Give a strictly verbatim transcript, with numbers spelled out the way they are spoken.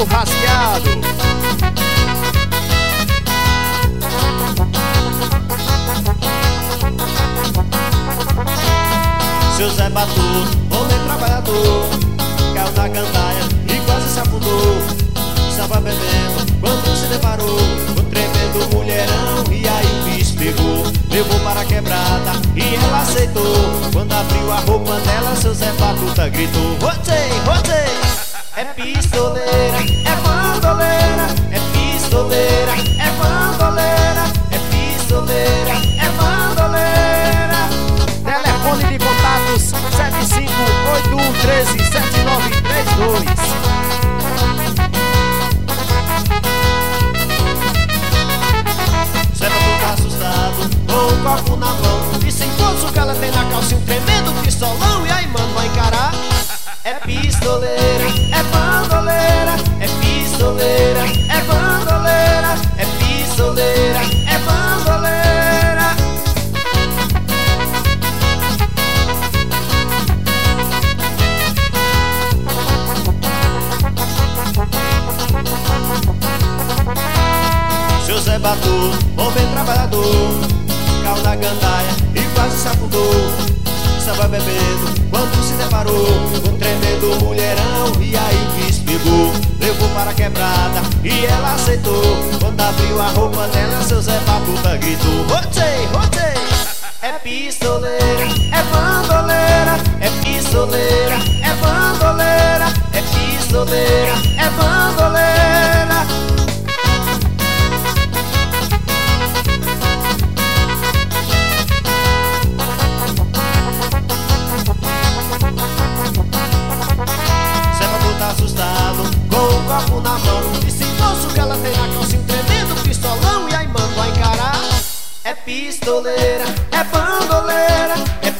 churrasqueado. Seu Zé Batuta, homem trabalhador, caiu na gandaia e quase se afundou. Estava bebendo quando se deparou com um tremendo mulherão. E aí o bicho pegou, levou para a quebrada e ela aceitou. Quando abriu a roupa dela, seu Zé Batuta gritou: Rotei, rotei! É pistoleira, é bandoleira, é pistoleira, é bandoleira, é pistoleira, é bandoleira. Telefone de contatos sete cinco oito um um três sete nove três dois. Zé Batuta assustado, com um copo na mão, e sem todos o que ela tem na calça, um tremendo pistolão. E aí, mano, vai encarar? É pistoleira, é bandoleira, é pistoleira, é bandoleira, é pistoleira, é bandoleira. Seu Zé Batuta, homem trabalhador, caiu na gandaia e quase se afundou. Estava bebendo quando se deparou com um tremendo mulherão. E aí o bicho pegou, levou para a quebrada e ela aceitou. Quando abriu a roupa dela, seu Zé Batuta gritou: Rotei, rotei! É pistoleira, é bandoleira, é pistoleira, é bandoleira, é pistoleira, é bandoleira. Assustado, com um copo na mão, e se moço que ela tem na calça, um tremendo pistolão. E aí, mano, vai encarar? É pistoleira, é bandoleira, é